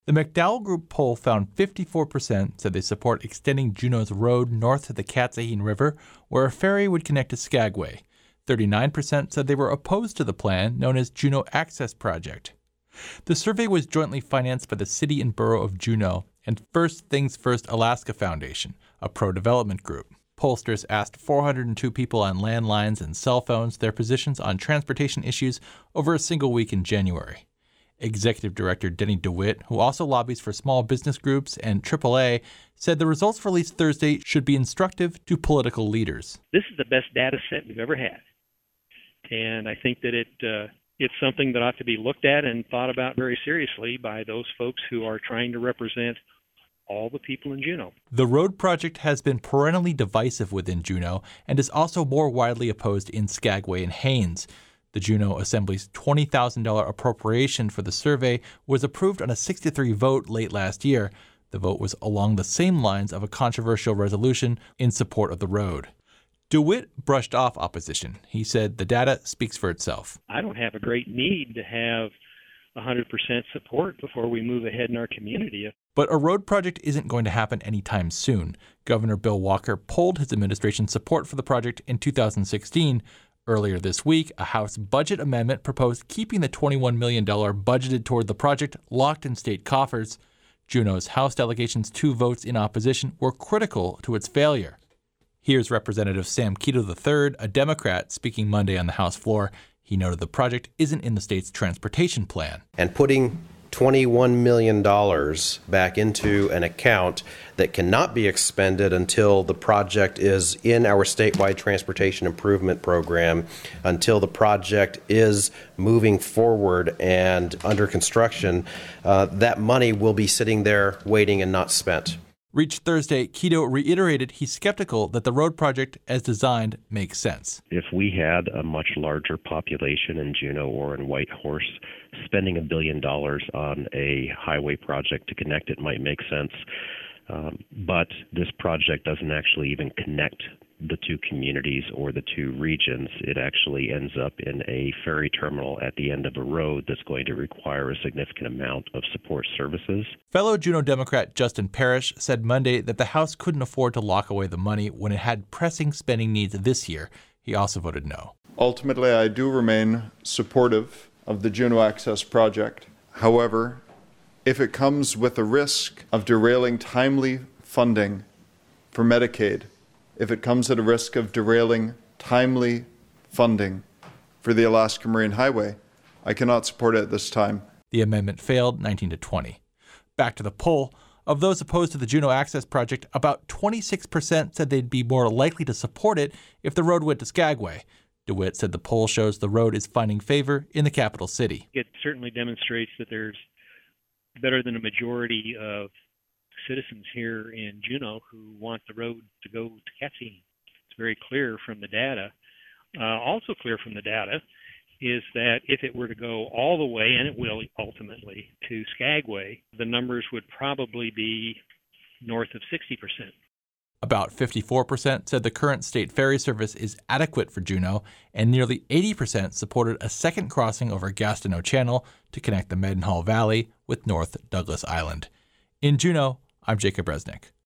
The McDowell Group poll found 54% said they support extending Juneau's road north to the Katsahine River, where a ferry would connect to Skagway. 39% said they were opposed to the plan known as Juneau Access Project. The survey was jointly financed by the City and Borough of Juneau and First Things First Alaska Foundation, a pro-development group. Pollsters asked 402 people on landlines and cell phones their positions on transportation issues over a single week in January. Executive Director Denny DeWitt, who also lobbies for small business groups and AAA, said the results released Thursday should be instructive to political leaders. This is the best data set we've ever had, and I think that it's something that ought to be looked at and thought about very seriously by those folks who are trying to represent all the people in Juneau. The road project has been perennially divisive within Juneau and is also more widely opposed in Skagway and Haines. The Juneau Assembly's $20,000 appropriation for the survey was approved on a 6-3 vote late last year. The vote was along the same lines of a controversial resolution in support of the road. DeWitt brushed off opposition. He said the data speaks for itself. I don't have a great need to have 100% support before we move ahead in our community. But a road project isn't going to happen anytime soon. Governor Bill Walker pulled his administration's support for the project in 2016. Earlier this week, a House budget amendment proposed keeping the $21 million budgeted toward the project locked in state coffers. Juneau's House delegation's 2 votes in opposition were critical to its failure. Here's Representative Sam Kito III, a Democrat, speaking Monday on the House floor. He noted the project isn't in the state's transportation plan. And putting $21 million back into an account that cannot be expended until the project is in our statewide transportation improvement program, until the project is moving forward and under construction, that money will be sitting there waiting and not spent. Reached Thursday, Kito reiterated he's skeptical that the road project, as designed, makes sense. If we had a much larger population in Juneau or in Whitehorse, spending $1 billion on a highway project to connect it might make sense. But this project doesn't actually even connect the 2 communities or the 2 regions. It actually ends up in a ferry terminal at the end of a road that's going to require a significant amount of support services. Fellow Juneau Democrat Justin Parrish said Monday that the House couldn't afford to lock away the money when it had pressing spending needs this year. He also voted no. Ultimately, I do remain supportive of the Juneau Access Project. However, if it comes with a risk of derailing timely funding for Medicaid, if it comes at a risk of derailing timely funding for the Alaska Marine Highway, I cannot support it at this time. The amendment failed 19-20. Back to the poll. Of those opposed to the Juneau Access Project, about 26% said they'd be more likely to support it if the road went to Skagway. DeWitt said the poll shows the road is finding favor in the capital city. It certainly demonstrates that there's better than a majority of citizens here in Juneau who want the road to go to Katsahine. It's very clear from the data. Also clear from the data is that if it were to go all the way, and it will ultimately, to Skagway, the numbers would probably be north of 60%. About 54% said the current state ferry service is adequate for Juneau, and nearly 80% supported a second crossing over Gastineau Channel to connect the Mendenhall Valley with North Douglas Island. In Juneau, I'm Jacob Resnick.